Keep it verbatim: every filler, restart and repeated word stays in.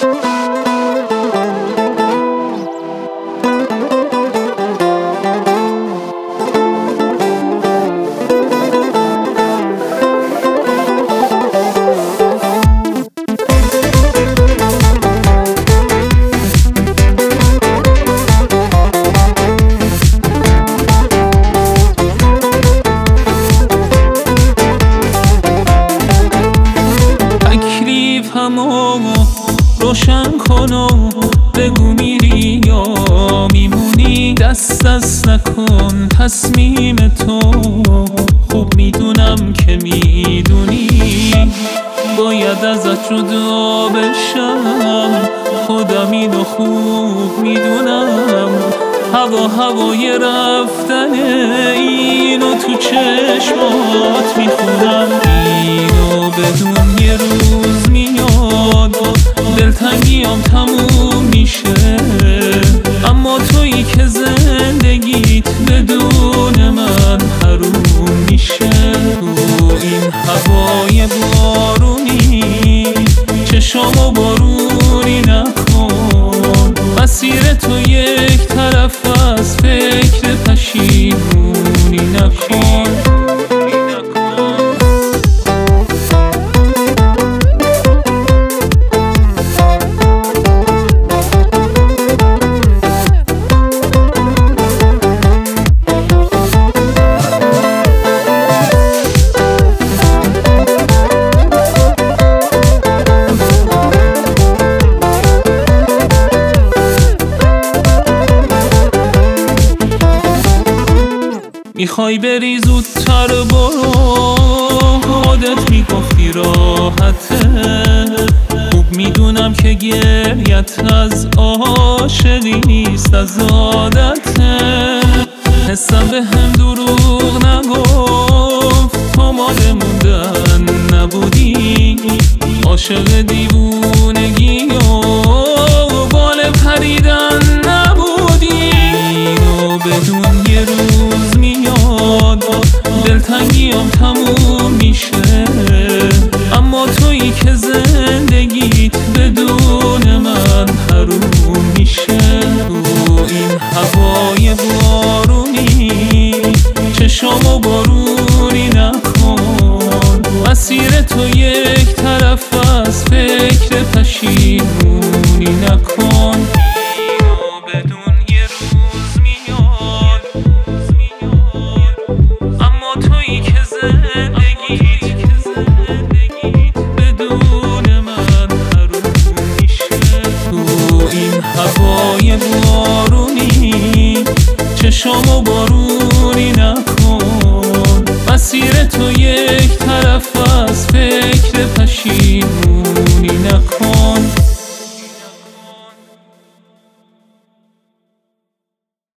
تکلیفمو روشن کن و بگو میری یا میمونی، دست دست نکن تصمیم تو، خوب میدونم که میدونی باید ازت جدا بشم، خودم اینو خوب میدونم، هوا هوای رفتن اینو تو چشمات میخونم، اینو بدون یه روز میاد دلتنگیام تموم میشه، اما تویی که زندگیت بدون من حروم میشه، تو این هوای بارونی چشامو بارونی نکن، مسیر تو یک طرف از فکر پشیمونی نکن. میخوای بری زودتر برو، خودت میگفتی راحته، خوب میدونم که گریت از عاشقی نیست از عادته، حسم به هم دروغ نگفت، تو مال موندن نبودی، عاشق دیوونگی و بال پریدن نبودی، اینو بدون یه روز میاد دلتنگیام تموم میشه، اما تویی که زندگیت بدون من حروم میشه، تو این هوای بارونی چشامو بارونی نکن، مسیر تو یک طرف از فکر پشیمونی نکن. هوای بارونی چشامو بارونی نکن، مسیر تو یک طرف از فکر پشیمونی